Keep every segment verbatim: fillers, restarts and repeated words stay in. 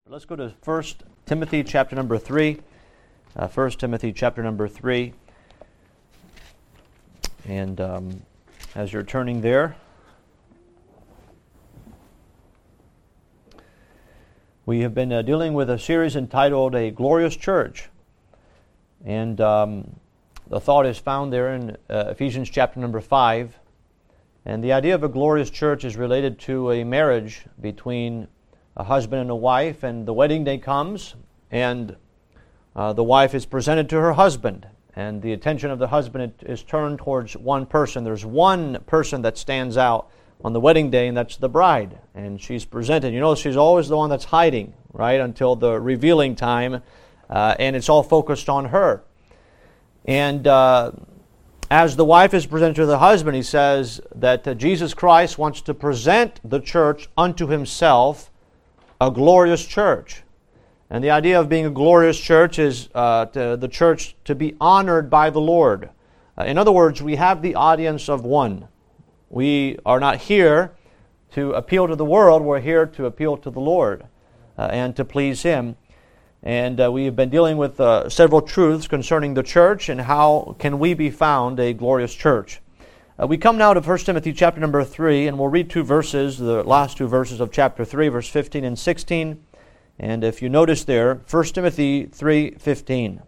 Let's go to First Timothy chapter number three. Uh, First Timothy chapter number three. And um, as you're turning there, we have been uh, dealing with a series entitled A Glorious Church. And um, the thought is found there in uh, Ephesians chapter number five. And the idea of a glorious church is related to a marriage between a husband and a wife, and the wedding day comes, and uh, the wife is presented to her husband, and the attention of the husband is turned towards one person. There's one person that stands out on the wedding day, and that's the bride, and she's presented. You know, she's always the one that's hiding, right, until the revealing time, uh, and it's all focused on her. And uh, as the wife is presented to the husband, he says that uh, Jesus Christ wants to present the church unto himself, a glorious church. And the idea of being a glorious church is uh, to the church to be honored by the Lord. Uh, in other words, we have the audience of one. We are not here to appeal to the world. We're here to appeal to the Lord uh, and to please Him. And uh, we have been dealing with uh, several truths concerning the church and how can we be found a glorious church. Uh, we come now to First Timothy chapter number three, and we'll read two verses, the last two verses of chapter three, verse fifteen and sixteen. And if you notice there, First Timothy three fifteen.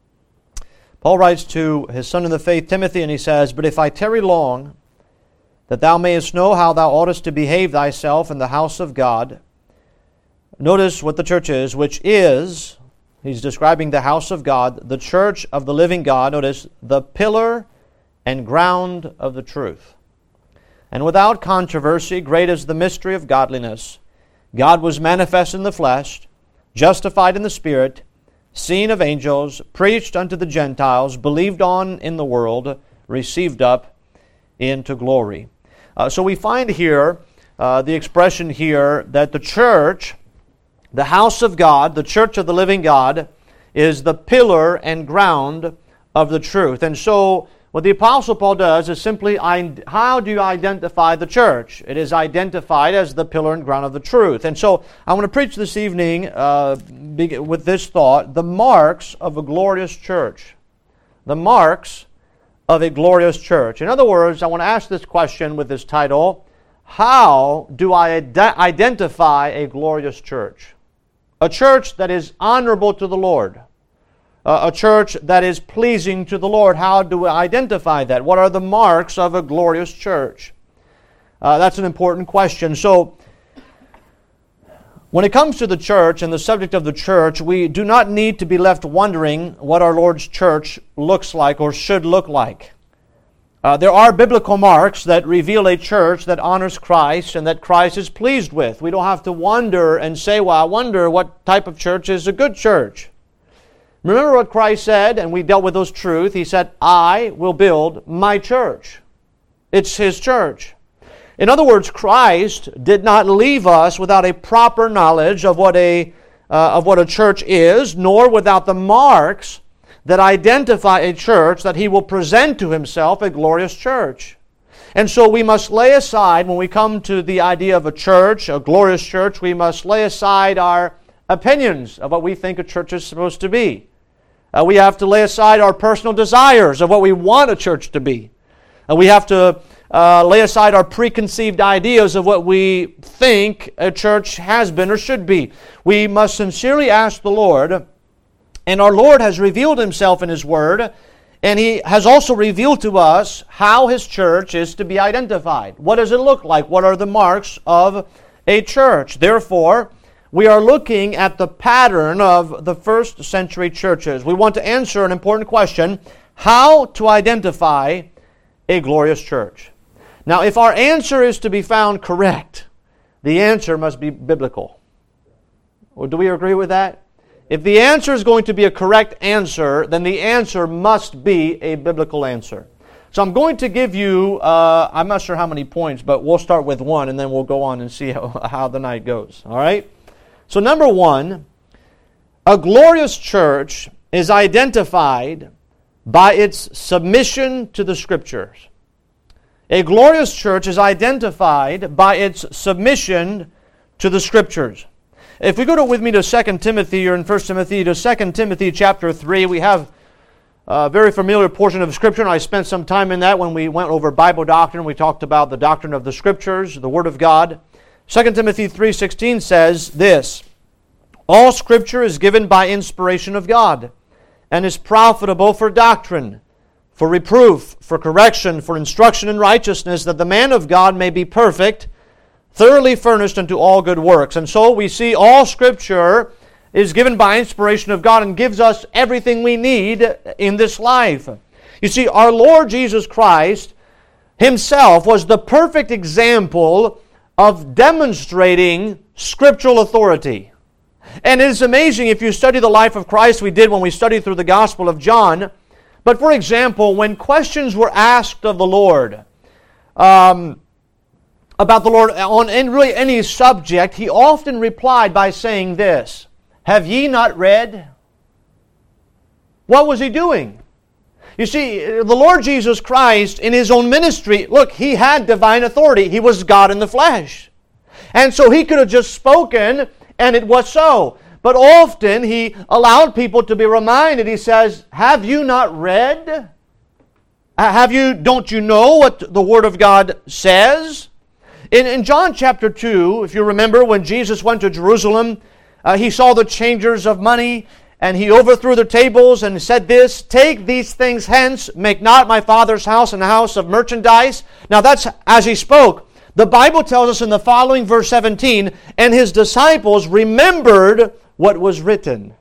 Paul writes to his son in the faith, Timothy, and he says, But if I tarry long, that thou mayest know how thou oughtest to behave thyself in the house of God. Notice what the church is, which is, he's describing the house of God, the church of the living God. Notice, the pillar and ground of the truth. And without controversy, great is the mystery of godliness. God was manifest in the flesh, justified in the Spirit, seen of angels, preached unto the Gentiles, believed on in the world, received up into glory. Uh, so we find here uh, the expression here that the church, the house of God, the church of the living God, is the pillar and ground of the truth. And so what the Apostle Paul does is simply, how do you identify the church? It is identified as the pillar and ground of the truth. And so I want to preach this evening uh, with this thought, the marks of a glorious church. The marks of a glorious church. In other words, I want to ask this question with this title, how do I ad- identify a glorious church? A church that is honorable to the Lord. Uh, a church that is pleasing to the Lord. How do we identify that? What are the marks of a glorious church? Uh, that's an important question. So, when it comes to the church and the subject of the church, we do not need to be left wondering what our Lord's church looks like or should look like. Uh, there are biblical marks that reveal a church that honors Christ and that Christ is pleased with. We don't have to wonder and say, well, I wonder what type of church is a good church. Remember what Christ said, and we dealt with those truths. He said, I will build my church. It's His church. In other words, Christ did not leave us without a proper knowledge of what a, uh, of what a church is, nor without the marks that identify a church that He will present to Himself a glorious church. And so we must lay aside, when we come to the idea of a church, a glorious church, we must lay aside our opinions of what we think a church is supposed to be. Uh, we have to lay aside our personal desires of what we want a church to be. Uh, we have to uh, lay aside our preconceived ideas of what we think a church has been or should be. We must sincerely ask the Lord, and our Lord has revealed Himself in His Word, and He has also revealed to us how His church is to be identified. What does it look like? What are the marks of a church? Therefore, we are looking at the pattern of the first century churches. We want to answer an important question, how to identify a glorious church. Now, if our answer is to be found correct, the answer must be biblical. Or do we agree with that? If the answer is going to be a correct answer, then the answer must be a biblical answer. So I'm going to give you, uh, I'm not sure how many points, but we'll start with one and then we'll go on and see how, how the night goes. All right? So number one, a glorious church is identified by its submission to the Scriptures. A glorious church is identified by its submission to the Scriptures. If we go to, with me to Second Timothy, or in First Timothy, to Second Timothy chapter three, we have a very familiar portion of Scripture, and I spent some time in that when we went over Bible doctrine. We talked about the doctrine of the Scriptures, the Word of God. Second Timothy three sixteen says this, "All Scripture is given by inspiration of God, and is profitable for doctrine, for reproof, for correction, for instruction in righteousness, that the man of God may be perfect, thoroughly furnished unto all good works." And so we see all Scripture is given by inspiration of God and gives us everything we need in this life. You see, our Lord Jesus Christ Himself was the perfect example of demonstrating scriptural authority. And it is amazing if you study the life of Christ. We did when we studied through the Gospel of John. But for example, when questions were asked of the Lord, um, about the Lord on really any subject, He often replied by saying this, "Have ye not read?" What was He doing? You see, the Lord Jesus Christ in His own ministry, look, He had divine authority. He was God in the flesh. And so He could have just spoken, and it was so. But often He allowed people to be reminded. He says, "Have you not read? Have you, don't you know what the Word of God says?" In, in John chapter two, if you remember, when Jesus went to Jerusalem, uh, He saw the changers of money, and He overthrew their tables and said this, "Take these things hence, make not my Father's house an house of merchandise." Now that's as He spoke. The Bible tells us in the following verse seventeen, "And His disciples remembered what was written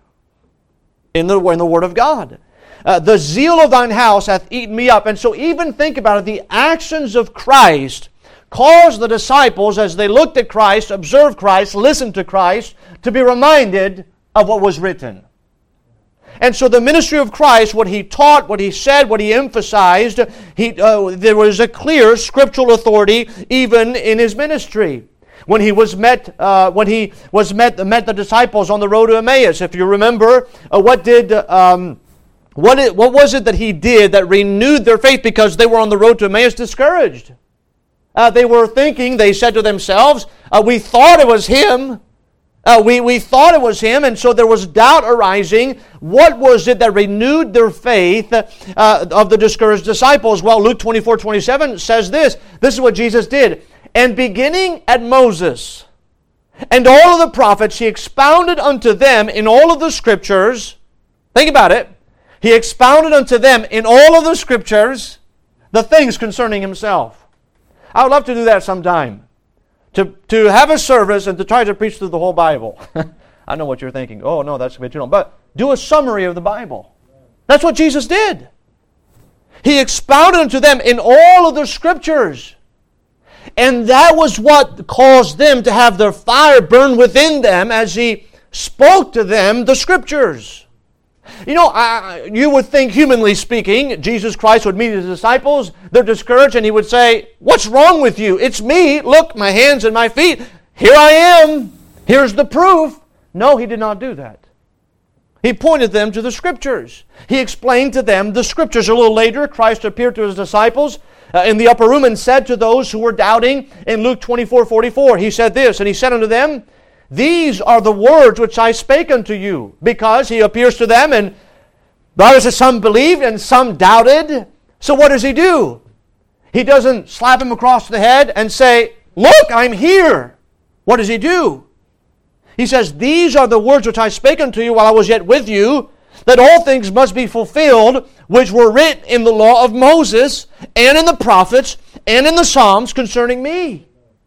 in the, in the Word of God. Uh, the zeal of thine house hath eaten me up." And so even think about it, the actions of Christ caused the disciples, as they looked at Christ, observed Christ, listened to Christ, to be reminded of what was written. And so the ministry of Christ, what He taught, what He said, what He emphasized, he, uh, there was a clear scriptural authority even in His ministry. When He was met, uh, when He was met, met the disciples on the road to Emmaus, if you remember, uh, what did, um, what, it, what was it that He did that renewed their faith, because they were on the road to Emmaus discouraged? Uh, they were thinking, they said to themselves, uh, we thought it was Him. Uh, we, we thought it was Him, and so there was doubt arising. What was it that renewed their faith uh, of the discouraged disciples? Well, Luke twenty-four twenty-seven says this. This is what Jesus did. "And beginning at Moses and all of the prophets, He expounded unto them in all of the Scriptures." Think about it. He expounded unto them in all of the Scriptures the things concerning Himself. I would love to do that sometime. To, to have a service and to try to preach through the whole Bible. I know what you're thinking. Oh, no, that's a bit too long. But do a summary of the Bible. That's what Jesus did. He expounded unto them in all of the Scriptures. And that was what caused them to have their fire burn within them as He spoke to them the Scriptures. You know, I, you would think, humanly speaking, Jesus Christ would meet His disciples. They're discouraged, and He would say, "What's wrong with you? It's me. Look, my hands and my feet. Here I am. Here's the proof." No, He did not do that. He pointed them to the Scriptures. He explained to them the Scriptures. A little later, Christ appeared to His disciples uh, in the upper room and said to those who were doubting, in Luke twenty-four forty-four, He said this, and He said unto them, "These are the words which I spake unto you," because He appears to them, and brothers says some believed and some doubted. So what does He do? He doesn't slap him across the head and say, "Look, I'm here." What does He do? He says, "These are the words which I spake unto you while I was yet with you, that all things must be fulfilled, which were written in the law of Moses, and in the prophets, and in the Psalms concerning me.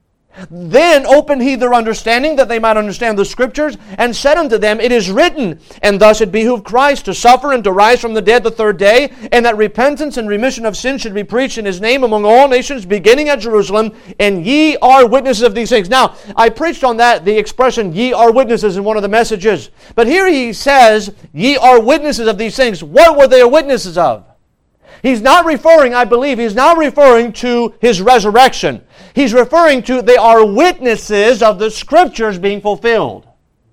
Then opened He their understanding, that they might understand the Scriptures, and said unto them, It is written, and thus it behooved Christ to suffer and to rise from the dead the third day, and that repentance and remission of sins should be preached in His name among all nations, beginning at Jerusalem, and ye are witnesses of these things." Now, I preached on that, the expression, "ye are witnesses," in one of the messages. But here He says, "Ye are witnesses of these things." What were they witnesses of? He's not referring, I believe, He's not referring to His resurrection. He's referring to they are witnesses of the Scriptures being fulfilled.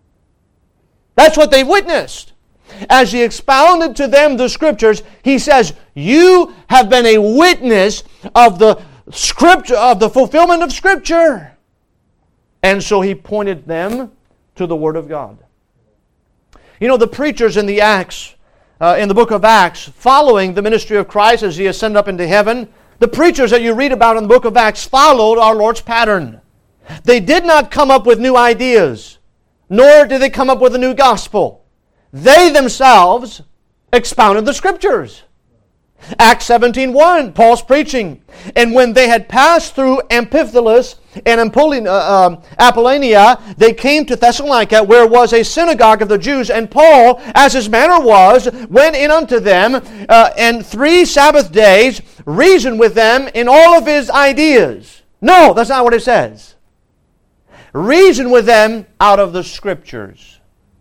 That's what they witnessed. As He expounded to them the Scriptures, He says, "You have been a witness of the Scripture, of the fulfillment of Scripture." And so He pointed them to the Word of God. You know, the preachers in the Acts, uh, in the book of Acts, following the ministry of Christ as He ascended up into heaven, the preachers that you read about in the book of Acts followed our Lord's pattern. They did not come up with new ideas, nor did they come up with a new gospel. They themselves expounded the Scriptures. Acts seventeen one, Paul's preaching. And when they had passed through Amphipolis and Apollonia, they came to Thessalonica, where was a synagogue of the Jews. And Paul, as his manner was, went in unto them, uh, and three Sabbath days reasoned with them in all of his ideas. No, that's not what it says. Reasoned with them out of the Scriptures.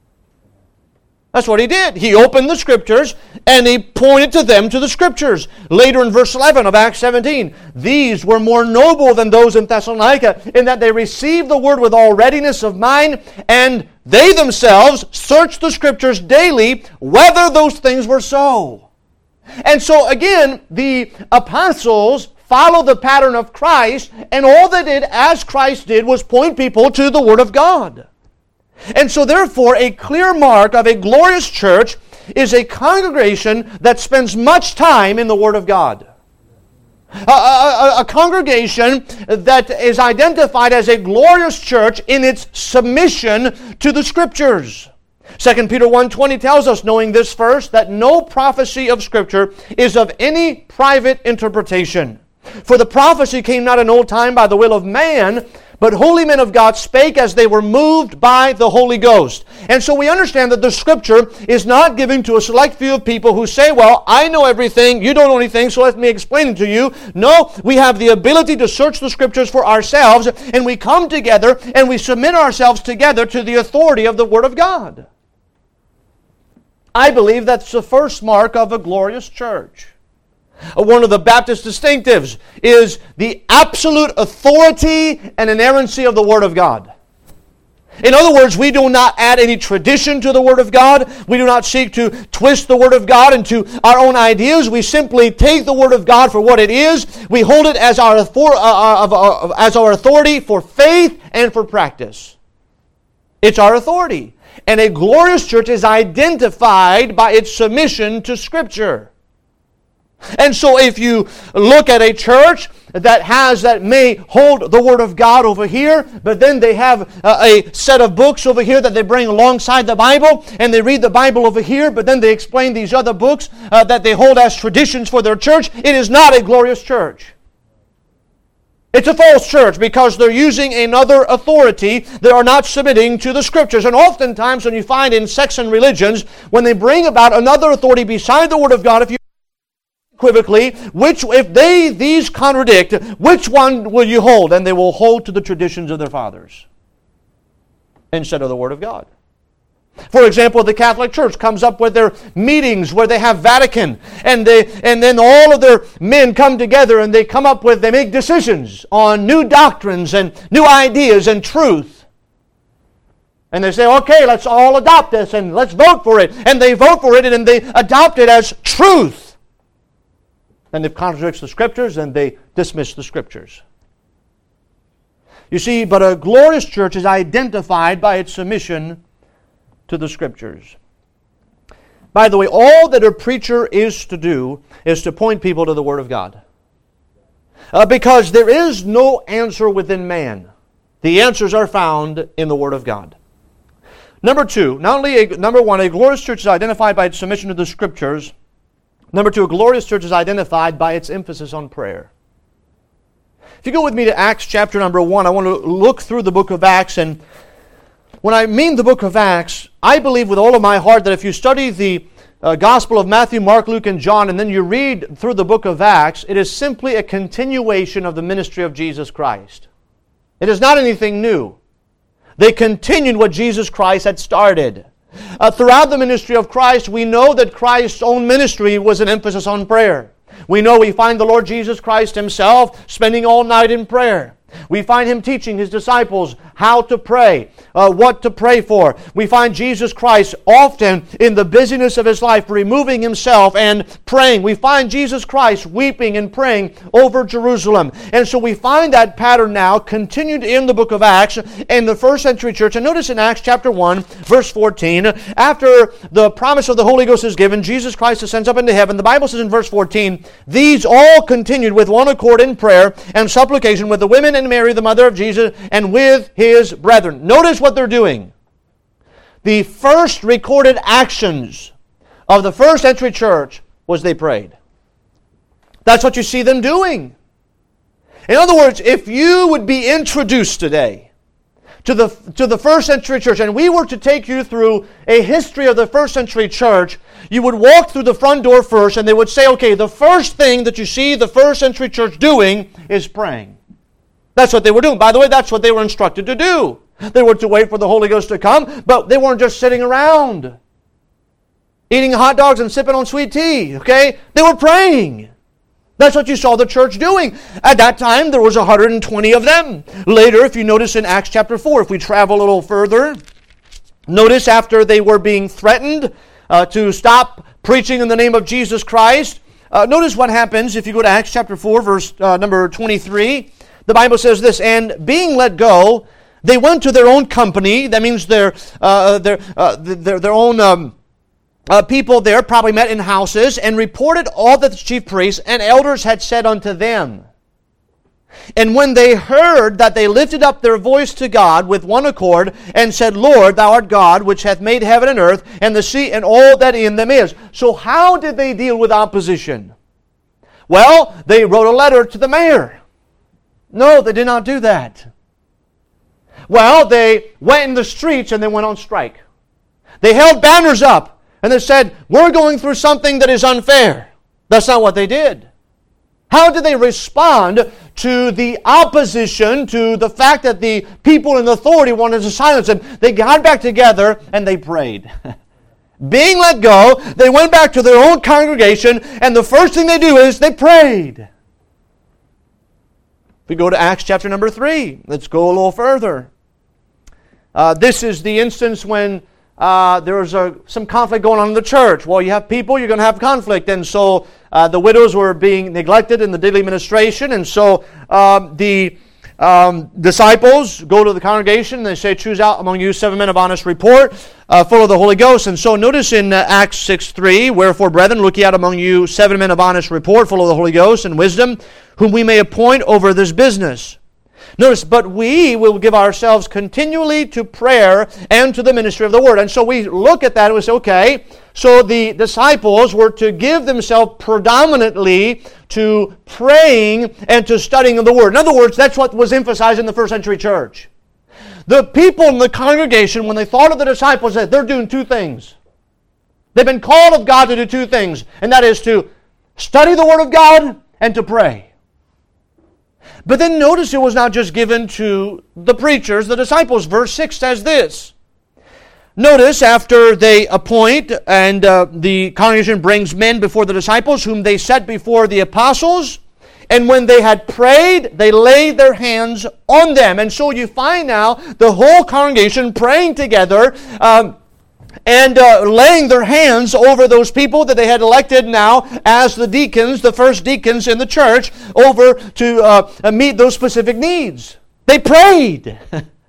That's what he did. He opened the Scriptures and he pointed to them to the Scriptures. Later in verse eleven of Acts seventeen, these were more noble than those in Thessalonica, in that they received the word with all readiness of mind, and they themselves searched the Scriptures daily whether those things were so. And so again, the apostles followed the pattern of Christ, and all they did as Christ did was point people to the Word of God. And so therefore, a clear mark of a glorious church is a congregation that spends much time in the Word of God. A, a, a congregation that is identified as a glorious church in its submission to the Scriptures. Second Peter one twenty tells us, knowing this first, that no prophecy of Scripture is of any private interpretation. For the prophecy came not in old time by the will of man, but holy men of God spake as they were moved by the Holy Ghost. And so we understand that the Scripture is not given to a select few of people who say, well, I know everything, you don't know anything, so let me explain it to you. No, we have the ability to search the Scriptures for ourselves, and we come together and we submit ourselves together to the authority of the Word of God. I believe that's the first mark of a glorious church. One of the Baptist distinctives is the absolute authority and inerrancy of the Word of God. In other words, we do not add any tradition to the Word of God. We do not seek to twist the Word of God into our own ideas. We simply take the Word of God for what it is. We hold it as our, author- uh, uh, uh, as our authority for faith and for practice. It's our authority. And a glorious church is identified by its submission to Scripture. And so if you look at a church that has, that may hold the Word of God over here, but then they have a set of books over here that they bring alongside the Bible, and they read the Bible over here, but then they explain these other books uh, that they hold as traditions for their church, it is not a glorious church. It's a false church because they're using another authority. They are not submitting to the Scriptures. And oftentimes when you find in sects and religions, when they bring about another authority beside the Word of God, if you equivocally, which if they these contradict, which one will you hold? And they will hold to the traditions of their fathers instead of the Word of God. For example, the Catholic Church comes up with their meetings where they have Vatican, and they and then all of their men come together and they come up with, they make decisions on new doctrines and new ideas and truth. And they say, okay, let's all adopt this and let's vote for it. And they vote for it and they adopt it as truth. And it contradicts the Scriptures, and they dismiss the Scriptures. You see, but a glorious church is identified by its submission to the Scriptures. By the way, all that a preacher is to do is to point people to the Word of God. Uh, because there is no answer within man. The answers are found in the Word of God. Number two, not only a, number one, a glorious church is identified by its submission to the Scriptures. Number two, a glorious church is identified by its emphasis on prayer. If you go with me to Acts chapter number one, I want to look through the book of Acts. And when I mean the book of Acts, I believe with all of my heart that if you study the uh, Gospel of Matthew, Mark, Luke, and John, and then you read through the book of Acts, it is simply a continuation of the ministry of Jesus Christ. It is not anything new. They continued what Jesus Christ had started. Uh, throughout the ministry of Christ, we know that Christ's own ministry was an emphasis on prayer. We know we find the Lord Jesus Christ Himself spending all night in prayer. We find Him teaching His disciples how to pray, uh, what to pray for. We find Jesus Christ often in the busyness of His life removing Himself and praying. We find Jesus Christ weeping and praying over Jerusalem. And so we find that pattern now continued in the book of Acts in the first century church. And notice in Acts chapter one, verse fourteen, after the promise of the Holy Ghost is given, Jesus Christ ascends up into heaven. The Bible says in verse fourteen, these all continued with one accord in prayer and supplication with the women and Mary, the mother of Jesus, and with His brethren. Notice what they're doing. The first recorded actions of the first century church was they prayed. That's what you see them doing. In other words, if you would be introduced today to the, to the first century church, and we were to take you through a history of the first century church, you would walk through the front door first, and they would say, okay, the first thing that you see the first century church doing is praying. That's what they were doing. By the way, that's what they were instructed to do. They were to wait for the Holy Ghost to come, but they weren't just sitting around eating hot dogs and sipping on sweet tea, okay? They were praying. That's what you saw the church doing. At that time, there was one hundred twenty of them. Later, if you notice in Acts chapter four, if we travel a little further, notice after they were being threatened uh, to stop preaching in the name of Jesus Christ, uh, notice what happens if you go to Acts chapter four, verse uh, number twenty-three. The Bible says this, and being let go, they went to their own company. That means their uh, their, uh, their their own um, uh, people there probably met in houses and reported all that the chief priests and elders had said unto them. And when they heard that, they lifted up their voice to God with one accord and said, Lord, Thou art God, which hath made heaven and earth and the sea and all that in them is. So how did they deal with opposition? Well, they wrote a letter to the mayor. No, they did not do that. Well, they went in the streets and they went on strike. They held banners up and they said, we're going through something that is unfair. That's not what they did. How did they respond to the opposition, to the fact that the people in authority wanted to silence them? They got back together and they prayed. Being let go, they went back to their own congregation, and the first thing they do is they prayed. If we go to Acts chapter number three, let's go a little further. Uh, this is the instance when uh, there was a, some conflict going on in the church. Well, you have people, you're going to have conflict. And so uh, the widows were being neglected in the daily ministration. And so um, the um, disciples go to the congregation and they say, choose out among you seven men of honest report, uh, full of the Holy Ghost. And so notice in uh, Acts six three, wherefore, brethren, look ye out among you seven men of honest report, full of the Holy Ghost and wisdom, whom we may appoint over this business. Notice, but we will give ourselves continually to prayer and to the ministry of the Word. And so we look at that and we say, okay, so the disciples were to give themselves predominantly to praying and to studying of the Word. In other words, that's what was emphasized in the first century church. The people in the congregation, when they thought of the disciples, said they're doing two things. They've been called of God to do two things, and that is to study the Word of God and to pray. But then notice it was not just given to the preachers, the disciples. Verse six says this. Notice after they appoint and uh, the congregation brings men before the disciples, whom they set before the apostles, and when they had prayed, they laid their hands on them. And so you find now the whole congregation praying together, um, and uh, laying their hands over those people that they had elected now as the deacons, the first deacons in the church, over to uh, meet those specific needs. They prayed.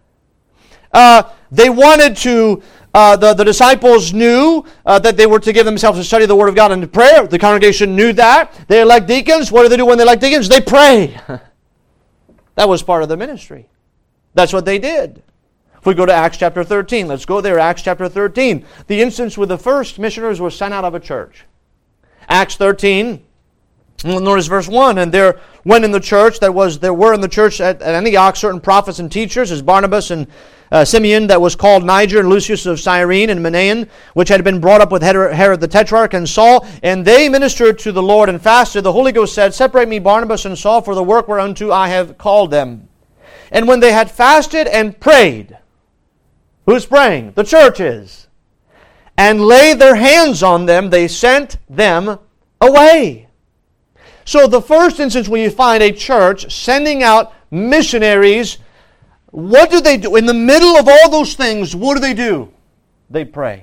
uh, they wanted to, uh, the, the disciples knew uh, that they were to give themselves to study the Word of God and to prayer. The congregation knew that. They elect deacons. What do they do when they elect deacons? They pray. That was part of the ministry. That's what they did. If we go to Acts chapter thirteen, let's go there, Acts chapter thirteen. The instance where the first missionaries were sent out of a church. Acts thirteen, notice verse one, and there went in the church, that was, there were in the church at, at Antioch certain prophets and teachers, as Barnabas and uh, Simeon, that was called Niger, and Lucius of Cyrene, and Manaen, which had been brought up with Herod the Tetrarch, and Saul, and they ministered to the Lord and fasted. The Holy Ghost said, separate me Barnabas and Saul for the work whereunto I have called them. And when they had fasted and prayed, who's praying? The church is. And laid their hands on them, they sent them away. So the first instance when you find a church sending out missionaries what do they do? In the middle of all those things, what do they do? They pray.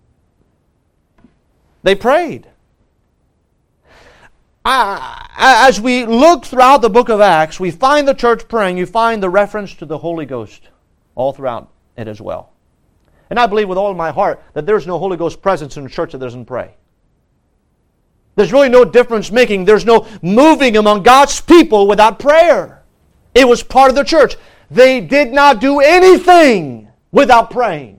They prayed. As we look throughout the book of Acts, we find the church praying. You find the reference to the Holy Ghost all throughout it as well. And I believe with all my heart that there's no Holy Ghost presence in a church that doesn't pray. There's really no difference making. There's no moving among God's people without prayer. It was part of the church. They did not do anything without praying.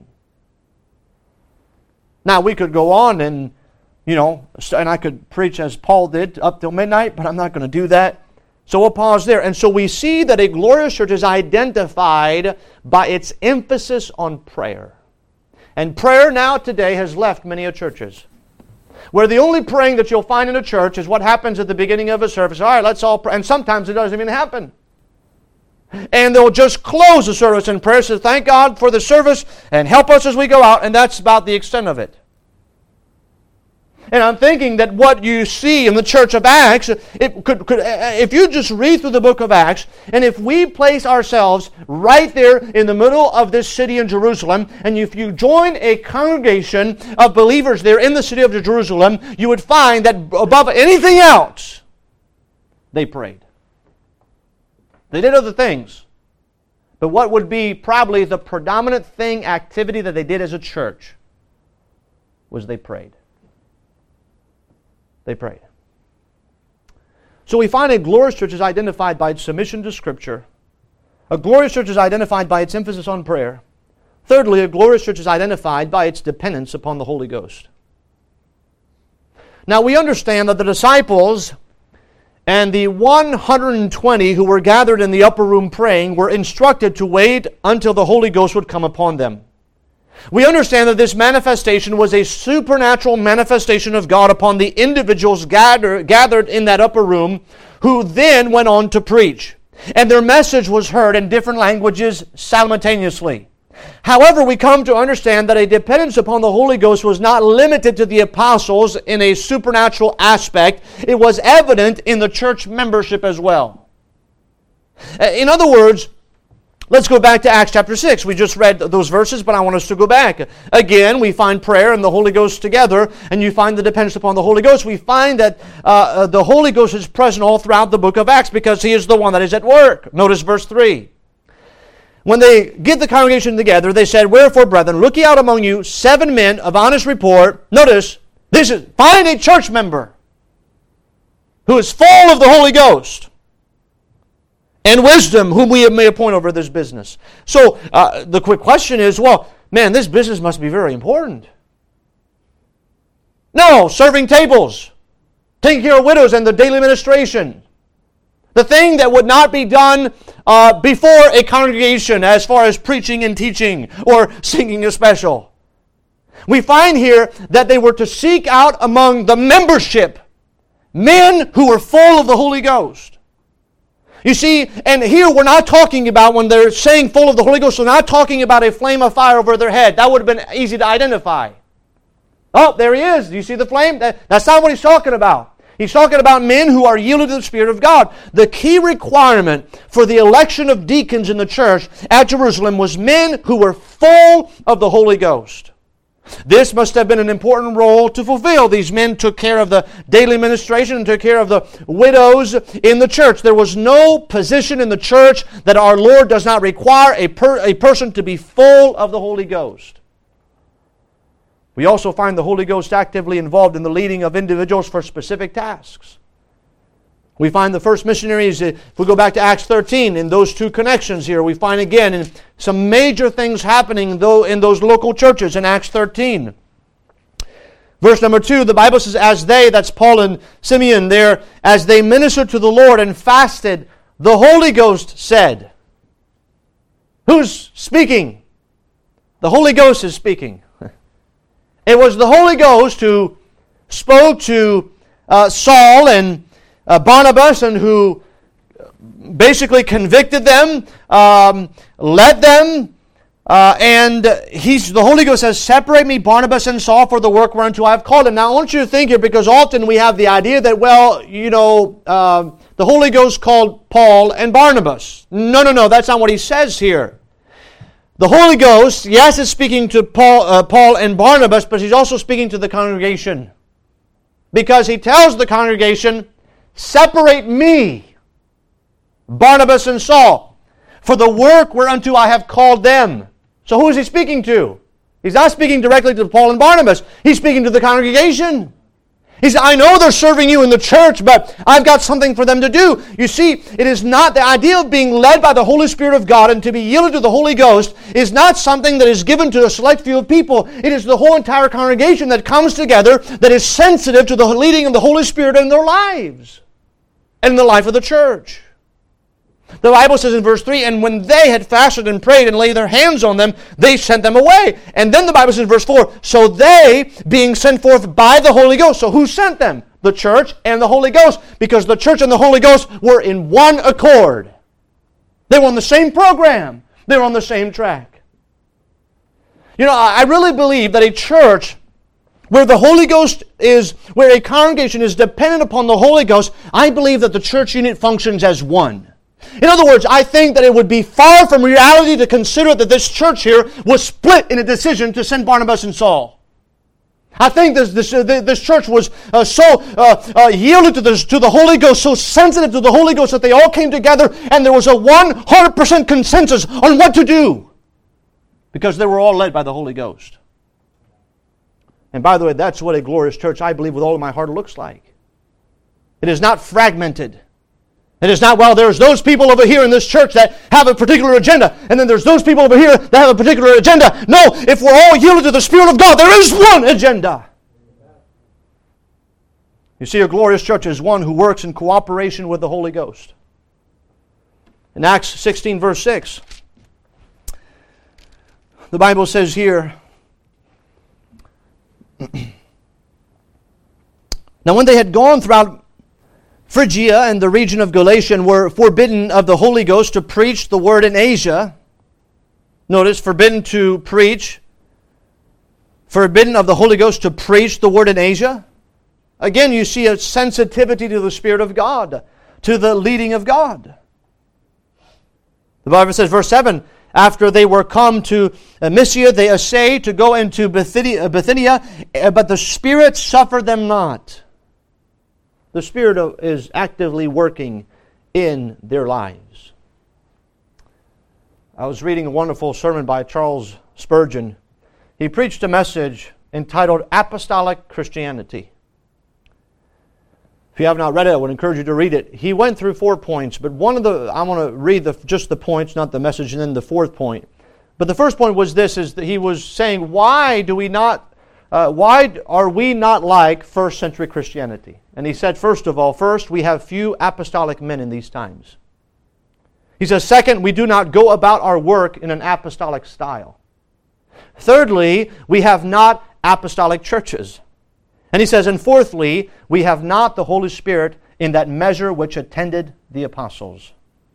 Now we could go on and You know, and I could preach as Paul did up till midnight, but I'm not going to do that. So we'll pause there. And so we see that a glorious church is identified by its emphasis on prayer. And prayer now today has left many of churches, where the only praying that you'll find in a church is what happens at the beginning of a service. All right, let's all pray. And sometimes it doesn't even happen. And they'll just close the service in prayer, say, thank God for the service, and help us as we go out. And that's about the extent of it. And I'm thinking that what you see in the church of Acts, it could, could, if you just read through the book of Acts, and if we place ourselves right there in the middle of this city in Jerusalem, and if you join a congregation of believers there in the city of Jerusalem, you would find that above anything else, they prayed. They did other things. But what would be probably the predominant thing, activity that they did as a church, was they prayed. They prayed. So we find a glorious church is identified by its submission to Scripture. A glorious church is identified by its emphasis on prayer. Thirdly, a glorious church is identified by its dependence upon the Holy Ghost. Now we understand that the disciples and the one hundred twenty who were gathered in the upper room praying were instructed to wait until the Holy Ghost would come upon them. We understand that this manifestation was a supernatural manifestation of God upon the individuals gather, gathered in that upper room, who then went on to preach. And their message was heard in different languages simultaneously. However, we come to understand that a dependence upon the Holy Ghost was not limited to the apostles in a supernatural aspect. It was evident in the church membership as well. In other words, let's go back to Acts chapter six. We just read those verses, but I want us to go back. Again, we find prayer and the Holy Ghost together, and you find the dependence upon the Holy Ghost. We find that uh, the Holy Ghost is present all throughout the book of Acts because He is the one that is at work. Notice verse three. When they get the congregation together, they said, wherefore, brethren, look ye out among you seven men of honest report. Notice, this is, find a church member who is full of the Holy Ghost and wisdom, whom we may appoint over this business. So, uh, the quick question is, well, man, this business must be very important. No, serving tables, taking care of widows and the daily ministration. The thing that would not be done uh, before a congregation as far as preaching and teaching or singing a special. We find here that they were to seek out among the membership men who were full of the Holy Ghost. You see, and here we're not talking about, when they're saying full of the Holy Ghost, we're not talking about a flame of fire over their head. That would have been easy to identify. Oh, there he is. Do you see the flame? That, that's not what he's talking about. He's talking about men who are yielded to the Spirit of God. The key requirement for the election of deacons in the church at Jerusalem was men who were full of the Holy Ghost. This must have been an important role to fulfill. These men took care of the daily ministration and took care of the widows in the church. There was no position in the church that our Lord does not require a, per, a person to be full of the Holy Ghost. We also find the Holy Ghost actively involved in the leading of individuals for specific tasks. We find the first missionaries, if we go back to Acts thirteen, in those two connections here, we find again in some major things happening though in those local churches in Acts thirteen. Verse number two, the Bible says, as they, that's Paul and Simeon there, as they ministered to the Lord and fasted, the Holy Ghost said. Who's speaking? The Holy Ghost is speaking. It was the Holy Ghost who spoke to uh, Saul and Uh, Barnabas, and who basically convicted them, um, led them, uh, and he's the Holy Ghost says, separate me, Barnabas and Saul, for the work whereunto I have called them. Now I want you to think here, because often we have the idea that, well, you know, uh, the Holy Ghost called Paul and Barnabas. No, no, no, that's not what he says here. The Holy Ghost, yes, is speaking to Paul, uh, Paul and Barnabas, but He's also speaking to the congregation. Because He tells the congregation, separate me, Barnabas and Saul, for the work whereunto I have called them. So who is He speaking to? He's not speaking directly to Paul and Barnabas. He's speaking to the congregation. He said, I know they're serving you in the church, but I've got something for them to do. You see, it is not the idea of being led by the Holy Spirit of God and to be yielded to the Holy Ghost is not something that is given to a select few of people. It is the whole entire congregation that comes together that is sensitive to the leading of the Holy Spirit in their lives and in the life of the church. The Bible says in verse three, and when they had fasted and prayed and laid their hands on them, they sent them away. And then the Bible says in verse four, so they, being sent forth by the Holy Ghost. So who sent them? The church and the Holy Ghost. Because the church and the Holy Ghost were in one accord. They were on the same program. They were on the same track. You know, I really believe that a church where the Holy Ghost is, where a congregation is dependent upon the Holy Ghost, I believe that the church unit functions as one. In other words, I think that it would be far from reality to consider that this church here was split in a decision to send Barnabas and Saul. I think this this, uh, this church was uh, so uh, uh, yielded to, this, to the Holy Ghost, so sensitive to the Holy Ghost that they all came together and there was a one hundred percent consensus on what to do. Because they were all led by the Holy Ghost. And by the way, that's what a glorious church, I believe with all of my heart, looks like. It is not fragmented. It is not, well, there's those people over here in this church that have a particular agenda, and then there's those people over here that have a particular agenda. No, if we're all yielded to the Spirit of God, there is one agenda. You see, a glorious church is one who works in cooperation with the Holy Ghost. In Acts sixteen, verse six, the Bible says here, now when they had gone throughout Phrygia and the region of Galatia and were forbidden of the Holy Ghost to preach the word in Asia. Notice, forbidden to preach. Forbidden of the Holy Ghost to preach the word in Asia. Again, you see a sensitivity to the Spirit of God, to the leading of God. The Bible says, verse seven, after they were come to Mysia, they essayed to go into Bithynia, Bithynia, but the Spirit suffered them not. The Spirit is actively working in their lives. I was reading a wonderful sermon by Charles Spurgeon. He preached a message entitled Apostolic Christianity. If you have not read it, I would encourage you to read it. He went through four points, but one of the, I want to read the, just the points, not the message, and then the fourth point. But the first point was this, is that he was saying, why do we not Uh, why are we not like first century Christianity? And he said, first of all, first, we have few apostolic men in these times. He says, second, we do not go about our work in an apostolic style. Thirdly, we have not apostolic churches. And he says, and fourthly, we have not the Holy Spirit in that measure which attended the apostles.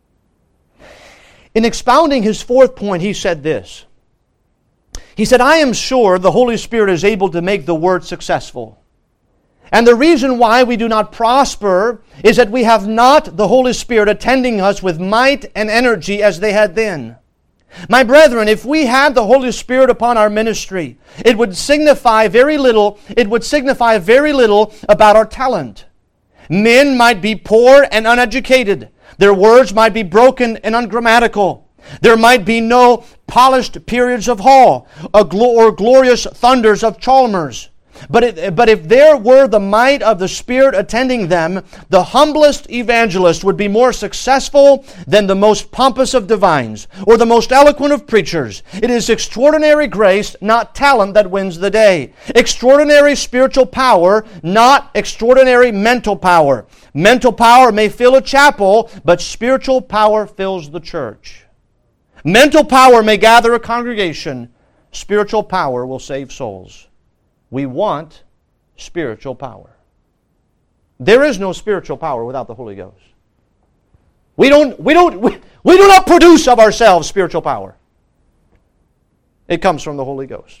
In expounding his fourth point, he said this. He said, I am sure the Holy Spirit is able to make the word successful. And the reason why we do not prosper is that we have not the Holy Spirit attending us with might and energy as they had then. My brethren, if we had the Holy Spirit upon our ministry, it would signify very little, it would signify very little about our talent. Men might be poor and uneducated. Their words might be broken and ungrammatical. There might be no polished periods of Hall or glorious thunders of Chalmers. But, it, but if there were the might of the Spirit attending them, the humblest evangelist would be more successful than the most pompous of divines or the most eloquent of preachers. It is extraordinary grace, not talent, that wins the day. Extraordinary spiritual power, not extraordinary mental power. Mental power may fill a chapel, but spiritual power fills the church. Mental power may gather a congregation. Spiritual power will save souls. We want spiritual power. There is no spiritual power without the Holy Ghost. We don't, we don't, we, we do not produce of ourselves spiritual power. It comes from the Holy Ghost.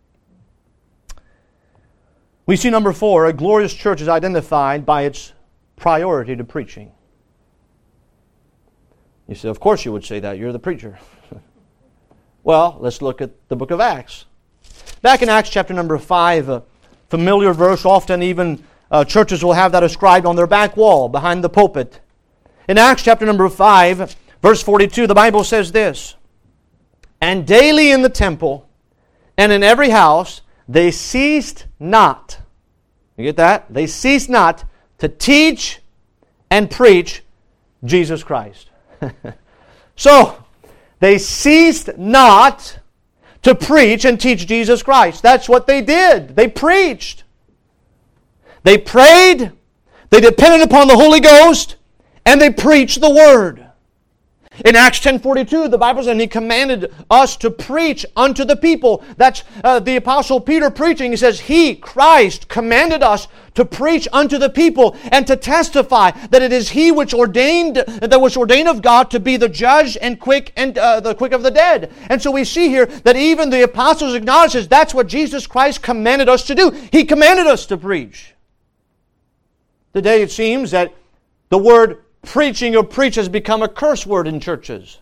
We see number four, a glorious church is identified by its priority to preaching. You say, of course you would say that. You're the preacher. Well, let's look at the book of Acts. Back in Acts chapter number five, a familiar verse, often even uh, churches will have that inscribed on their back wall behind the pulpit. In Acts chapter number five, verse forty-two, the Bible says this, "And daily in the temple and in every house they ceased not." You get that? They ceased not to teach and preach Jesus Christ. So, they ceased not to preach and teach Jesus Christ. That's what they did. They preached. They prayed. They depended upon the Holy Ghost. And they preached the Word. In Acts ten forty-two, the Bible says, "And He commanded us to preach unto the people." That's uh, the Apostle Peter preaching. He says, He, Christ, commanded us to preach unto the people and to testify that it is He which ordained, that was ordained of God to be the judge and quick and uh, the quick of the dead. And so we see here that even the apostles acknowledges that's what Jesus Christ commanded us to do. He commanded us to preach. Today it seems that the word preaching or preach has become a curse word in churches.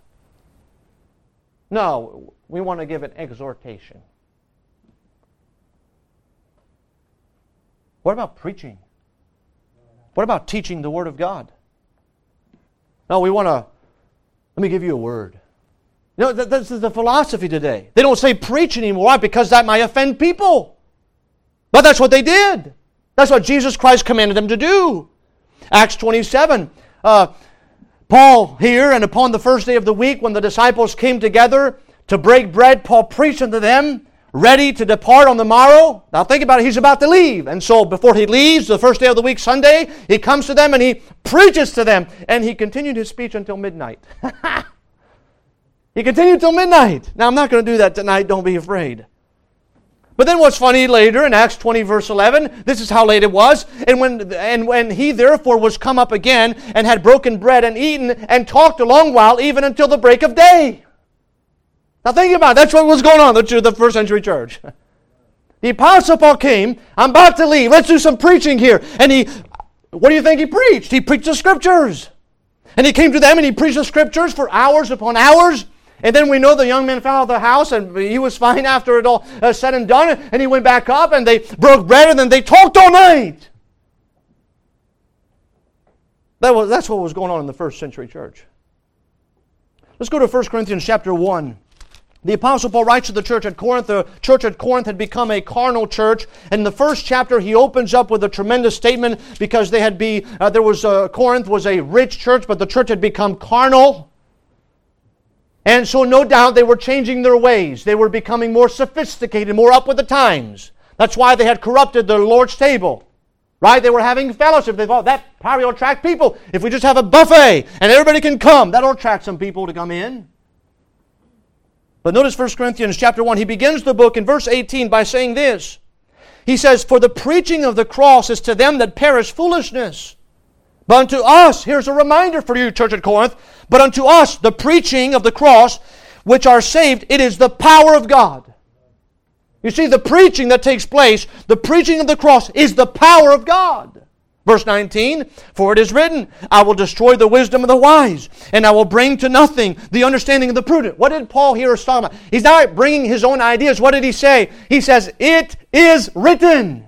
No, we want to give an exhortation. What about preaching? What about teaching the Word of God? No, we want to, let me give you a word. You know, this is the philosophy today. They don't say preach anymore. Why? Because that might offend people. But that's what they did. That's what Jesus Christ commanded them to do. Acts twenty-seven, Uh, Paul here, and upon the first day of the week when the disciples came together to break bread, Paul preached unto them, ready to depart on the morrow. Now think about it, he's about to leave. And so before he leaves, the first day of the week, Sunday, he comes to them and he preaches to them. And he continued his speech until midnight. He continued till midnight. Now I'm not going to do that tonight, don't be afraid. But then what's funny later in Acts twenty verse eleven, this is how late it was. And when and when he therefore was come up again and had broken bread and eaten and talked a long while, even until the break of day. Now think about it. That's what was going on in the first century church. The Apostle Paul came, I'm about to leave, let's do some preaching here. And he, what do you think he preached? He preached the Scriptures. And he came to them and he preached the Scriptures for hours upon hours. And then we know the young man fell out of the house and he was fine after it all uh, said and done. And he went back up and they broke bread and then they talked all night. That was, that's what was going on in the first century church. Let's go to First Corinthians chapter one. The Apostle Paul writes to the church at Corinth. The church at Corinth had become a carnal church. And in the first chapter, he opens up with a tremendous statement because they had be uh, there was uh, Corinth was a rich church, but the church had become carnal. And so no doubt they were changing their ways. They were becoming more sophisticated, more up with the times. That's why they had corrupted the Lord's table. Right? They were having fellowship. They thought, that probably will attract people. If we just have a buffet and everybody can come, that'll attract some people to come in. But notice First Corinthians chapter one. He begins the book in verse eighteen by saying this. He says, "For the preaching of the cross is to them that perish foolishness. But unto us," here's a reminder for you, church at Corinth, "but unto us the preaching of the cross, which are saved, it is the power of God." You see, the preaching that takes place, the preaching of the cross is the power of God. Verse nineteen, "For it is written, I will destroy the wisdom of the wise, and I will bring to nothing the understanding of the prudent." What did Paul here talk about? He's not bringing his own ideas. What did he say? He says, "It is written."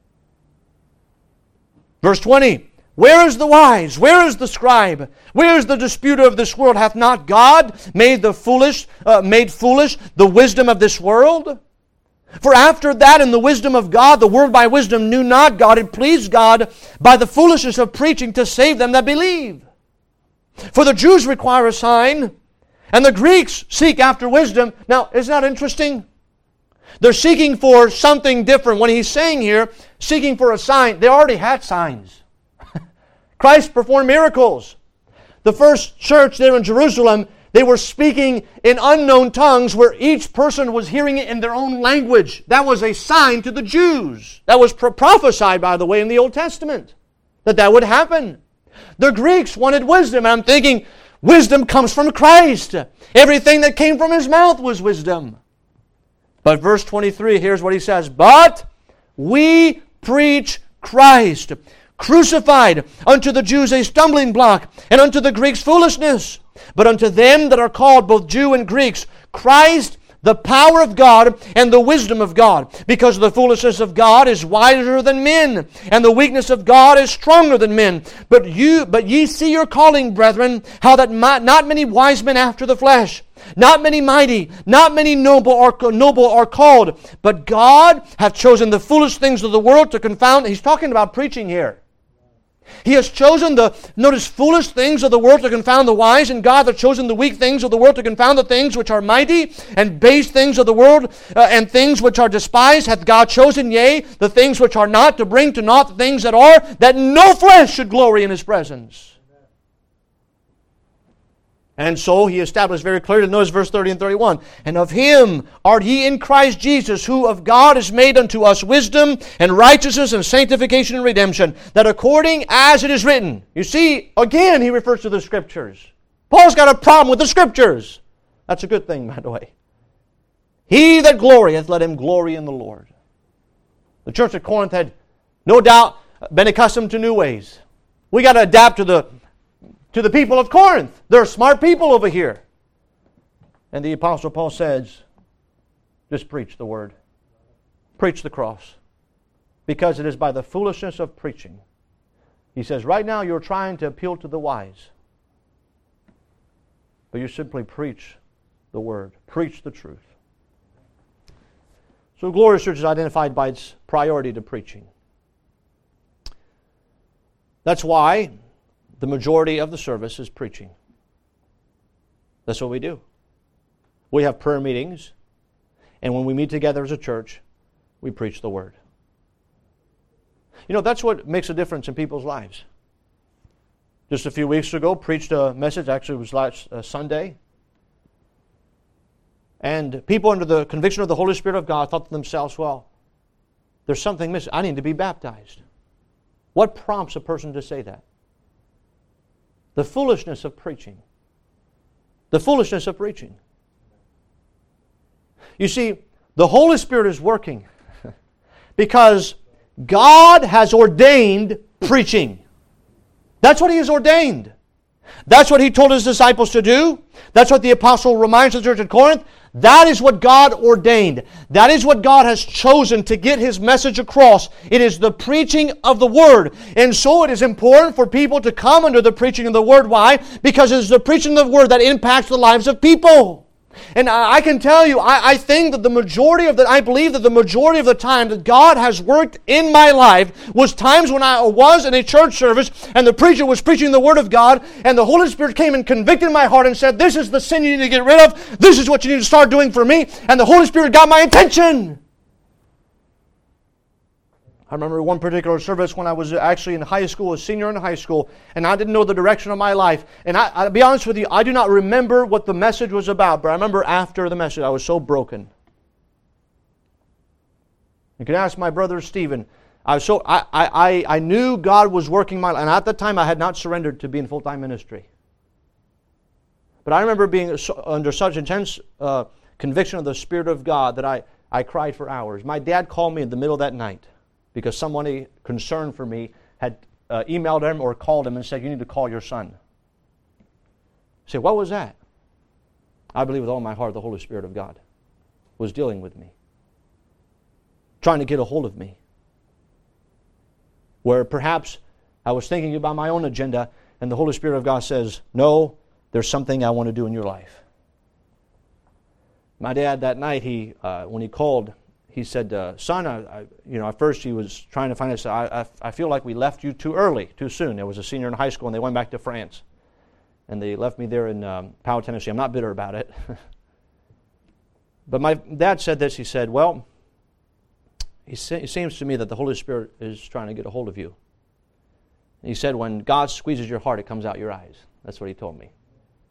Verse twenty, "Where is the wise? Where is the scribe? Where is the disputer of this world? Hath not God made the foolish, uh, made foolish the wisdom of this world? For after that, in the wisdom of God, the world by wisdom knew not God, and pleased God by the foolishness of preaching to save them that believe. For the Jews require a sign, and the Greeks seek after wisdom." Now, isn't that interesting? They're seeking for something different. When he's saying here, seeking for a sign, they already had signs. Christ performed miracles. The first church there in Jerusalem, they were speaking in unknown tongues where each person was hearing it in their own language. That was a sign to the Jews. That was prophesied, by the way, in the Old Testament, that that would happen. The Greeks wanted wisdom. And I'm thinking, wisdom comes from Christ. Everything that came from His mouth was wisdom. But verse twenty-three, here's what he says. "But we preach Christ, crucified, unto the Jews a stumbling block, and unto the Greeks foolishness. But unto them that are called, both Jew and Greeks, Christ the power of God and the wisdom of God. Because the foolishness of God is wiser than men, and the weakness of God is stronger than men. But you, but ye see your calling, brethren, how that my, not many wise men after the flesh, not many mighty, not many noble are, noble are called, but God hath chosen the foolish things of the world to confound. He's talking about preaching here. He has chosen the, notice, foolish things of the world to confound the wise, and God hath chosen the weak things of the world to confound the things which are mighty, and base things of the world, uh, and things which are despised hath God chosen, yea, the things which are not, to bring to naught the things that are, that no flesh should glory in His presence. And so He established very clearly, notice verse thirty and thirty-one, and of Him are ye in Christ Jesus, who of God is made unto us wisdom and righteousness and sanctification and redemption, that according as it is written. You see, again He refers to the Scriptures. Paul's got a problem with the Scriptures. That's a good thing, by the way. He that glorieth, let him glory in the Lord. The church at Corinth had no doubt been accustomed to new ways. We got to adapt to the to the people of Corinth. They're smart people over here. And the Apostle Paul says, just preach the Word. Preach the cross. Because it is by the foolishness of preaching. He says, right now you're trying to appeal to the wise. But you simply preach the Word. Preach the truth. So Glorious Church is identified by its priority to preaching. That's why the majority of the service is preaching. That's what we do. We have prayer meetings, and when we meet together as a church, we preach the Word. You know, that's what makes a difference in people's lives. Just a few weeks ago, preached a message, actually it was last uh, Sunday, and people under the conviction of the Holy Spirit of God thought to themselves, well, there's something missing. I need to be baptized. What prompts a person to say that? The foolishness of preaching. The foolishness of preaching. You see, the Holy Spirit is working because God has ordained preaching. That's what He has ordained. That's what He told His disciples to do. That's what the apostle reminds the church at Corinth. That is what God ordained. That is what God has chosen to get His message across. It is the preaching of the Word. And so it is important for people to come under the preaching of the Word. Why? Because it is the preaching of the Word that impacts the lives of people. And I can tell you, I, I think that the majority of the, I believe that the majority of the time that God has worked in my life was times when I was in a church service and the preacher was preaching the Word of God and the Holy Spirit came and convicted my heart and said, this is the sin you need to get rid of. This is what you need to start doing for me. And the Holy Spirit got my attention. I remember one particular service when I was actually in high school, a senior in high school, and I didn't know the direction of my life. And I, I'll be honest with you, I do not remember what the message was about, but I remember after the message, I was so broken. You can ask my brother Stephen. I was so I, I, I knew God was working my life, and at the time I had not surrendered to be in full-time ministry. But I remember being under such intense uh, conviction of the Spirit of God that I, I cried for hours. My dad called me in the middle of that night, because someone concerned for me had uh, emailed him or called him and said, you need to call your son. I said, what was that? I believe with all my heart the Holy Spirit of God was dealing with me, trying to get a hold of me. Where perhaps I was thinking about my own agenda and the Holy Spirit of God says, no, there's something I want to do in your life. My dad that night, he uh, when he called, he said, uh, son, I, I, you know, at first he was trying to find us. I, I, I feel like we left you too early, too soon. There was a senior in high school, and they went back to France. And they left me there in um, Powell, Tennessee. I'm not bitter about it. But my dad said this. He said, well, he sa- it seems to me that the Holy Spirit is trying to get a hold of you. And he said, when God squeezes your heart, it comes out your eyes. That's what he told me.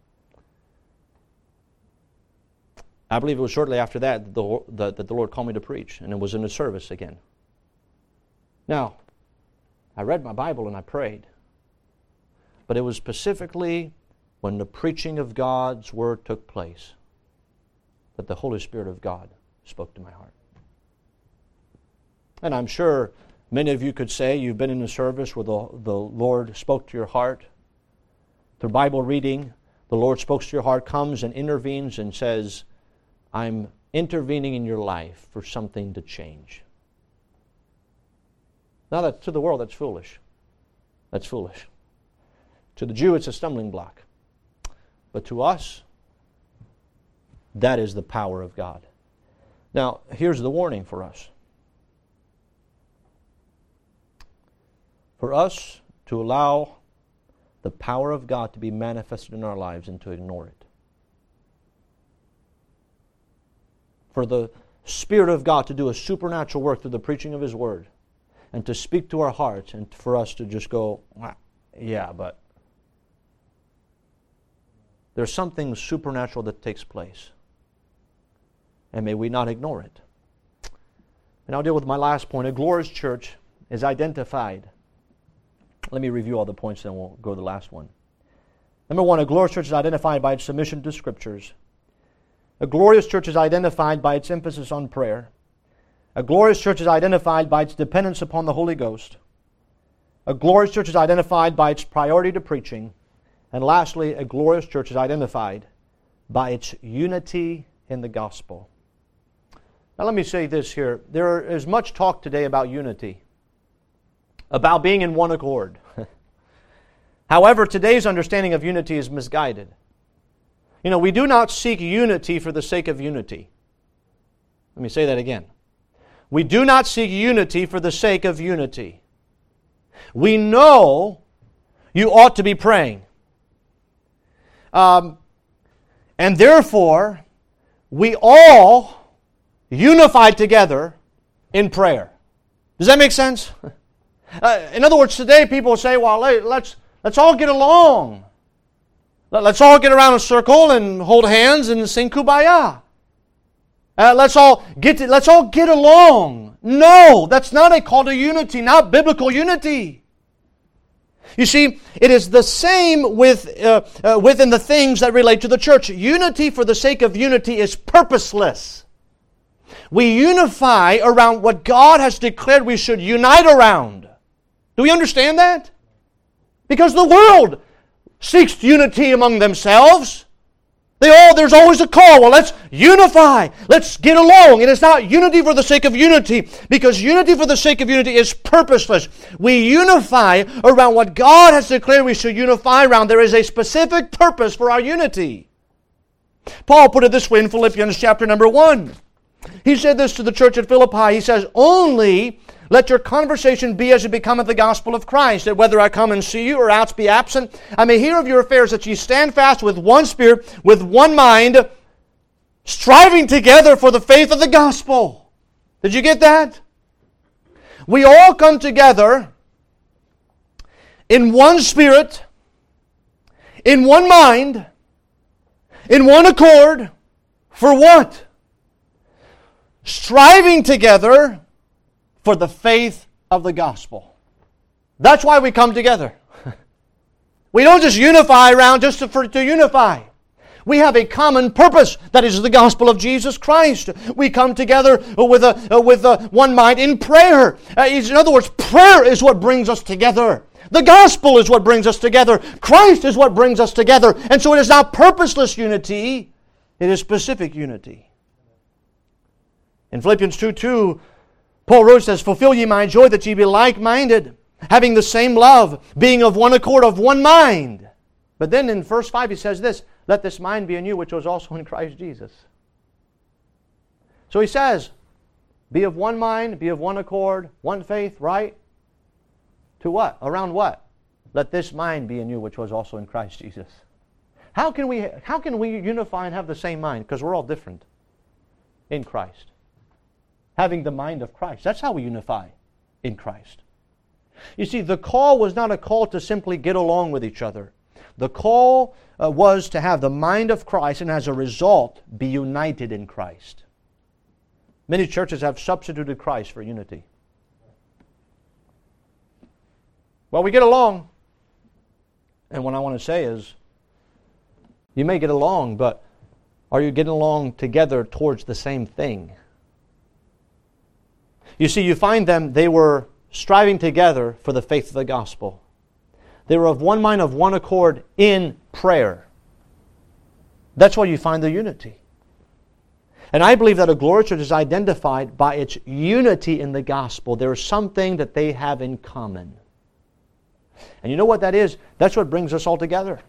I believe it was shortly after that that the, the, that the Lord called me to preach, and it was in the service again. Now, I read my Bible and I prayed, but it was specifically when the preaching of God's Word took place that the Holy Spirit of God spoke to my heart. And I'm sure many of you could say you've been in a service where the, the Lord spoke to your heart. Through Bible reading, the Lord spoke to your heart, comes and intervenes and says, I'm intervening in your life for something to change. Now, that to the world, that's foolish. That's foolish. To the Jew, it's a stumbling block. But to us, that is the power of God. Now, here's the warning for us. For us to allow the power of God to be manifested in our lives and to ignore it. For the Spirit of God to do a supernatural work through the preaching of His Word and to speak to our hearts and for us to just go, yeah, but there's something supernatural that takes place. And may we not ignore it. And I'll deal with my last point. A glorious church is identified. Let me review all the points, then we'll go to the last one. Number one, a glorious church is identified by its submission to Scriptures. A glorious church is identified by its emphasis on prayer. A glorious church is identified by its dependence upon the Holy Ghost. A glorious church is identified by its priority to preaching. And lastly, a glorious church is identified by its unity in the gospel. Now let me say this here. There is much talk today about unity, about being in one accord. However, today's understanding of unity is misguided. You know, we do not seek unity for the sake of unity. Let me say that again. We do not seek unity for the sake of unity. We know you ought to be praying. Um, and therefore, we all unified together in prayer. Does that make sense? Uh, in other words, today people say, well, let's, let's all get along. Let's all get around a circle and hold hands and sing Kumbaya. Uh, let's all get to, let's all get along. No, that's not a call to unity, not biblical unity. You see, it is the same with uh, uh, within the things that relate to the church. Unity for the sake of unity is purposeless. We unify around what God has declared we should unite around. Do we understand that? Because the world seeks unity among themselves. They all, there's always a call. Well, let's unify. Let's get along. It is not unity for the sake of unity, because unity for the sake of unity is purposeless. We unify around what God has declared we should unify around. There is a specific purpose for our unity. Paul put it this way in Philippians chapter number one. He said this to the church at Philippi. He says, only let your conversation be as it becometh the gospel of Christ, that whether I come and see you or else be absent, I may hear of your affairs, that ye stand fast with one spirit, with one mind, striving together for the faith of the gospel. Did you get that? We all come together in one spirit, in one mind, in one accord, for what? Striving together for the faith of the gospel. That's why we come together. We don't just unify around just to, for, to unify. We have a common purpose, that is the gospel of Jesus Christ. We come together with a with a one mind in prayer. Uh, in other words, prayer is what brings us together. The gospel is what brings us together. Christ is what brings us together. And so it is not purposeless unity, it is specific unity. In Philippians two two, Paul wrote, says, fulfill ye my joy, that ye be like-minded, having the same love, being of one accord, of one mind. But then in verse five he says this, let this mind be in you, which was also in Christ Jesus. So he says, be of one mind, be of one accord, one faith, right? To what? Around what? Let this mind be in you, which was also in Christ Jesus. How can we, how can we unify and have the same mind? Because we're all different in Christ. Having the mind of Christ. That's how we unify in Christ. You see, the call was not a call to simply get along with each other. The call uh, was to have the mind of Christ and as a result be united in Christ. Many churches have substituted Christ for unity. Well, we get along. And what I want to say is, you may get along, but are you getting along together towards the same thing? You see, you find them, they were striving together for the faith of the gospel. They were of one mind, of one accord in prayer. That's why you find the unity. And I believe that a glorious church is identified by its unity in the gospel. There is something that they have in common. And you know what that is? That's what brings us all together.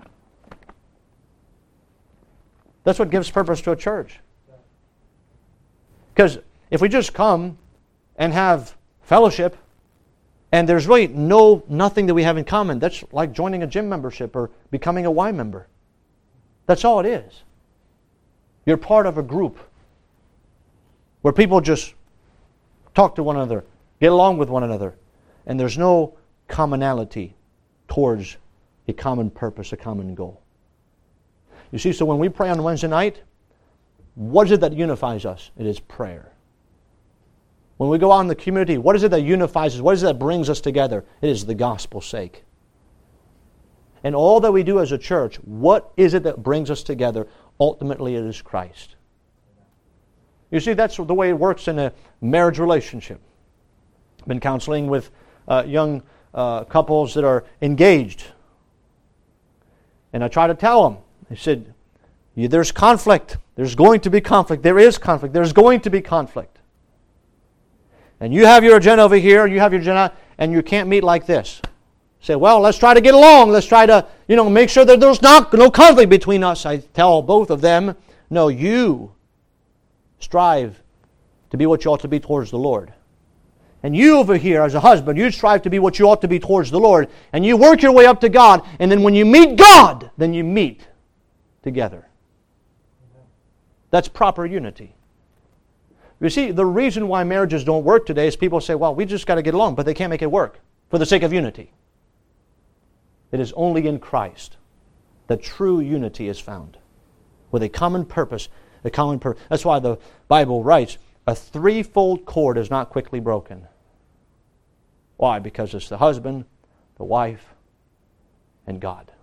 That's what gives purpose to a church. Because if we just come and have fellowship, and there's really no nothing that we have in common, that's like joining a gym membership or becoming a Y member. That's all it is. You're part of a group where people just talk to one another, get along with one another, and there's no commonality towards a common purpose, a common goal. You see, so when we pray on Wednesday night, what is it that unifies us? It is prayer. When we go out in the community, what is it that unifies us? What is it that brings us together? It is the gospel's sake. And all that we do as a church, what is it that brings us together? Ultimately, it is Christ. You see, that's the way it works in a marriage relationship. I've been counseling with uh, young uh, couples that are engaged. And I try to tell them, I said, there's conflict. There's going to be conflict. There is conflict. There's going to be conflict. And you have your agenda over here, you have your agenda, and you can't meet like this. Say, well, let's try to get along. Let's try to, you know, make sure that there's not no conflict between us. I tell both of them, no, you strive to be what you ought to be towards the Lord. And you over here, as a husband, you strive to be what you ought to be towards the Lord. And you work your way up to God. And then when you meet God, then you meet together. That's proper unity. You see, the reason why marriages don't work today is people say, well, we just got to get along, but they can't make it work for the sake of unity. It is only in Christ that true unity is found, with a common purpose, a common purpose. That's why the Bible writes, a threefold cord is not quickly broken. Why? Because it's the husband, the wife, and God.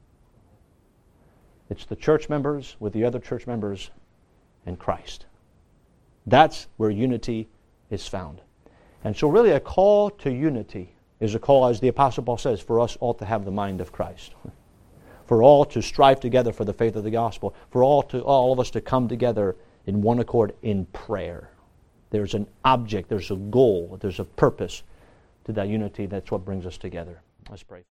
It's the church members with the other church members and Christ. That's where unity is found. And so really a call to unity is a call, as the Apostle Paul says, for us all to have the mind of Christ. For all to strive together for the faith of the gospel. For all to all of us to come together in one accord in prayer. There's an object, there's a goal, there's a purpose to that unity. That's what brings us together. Let's pray.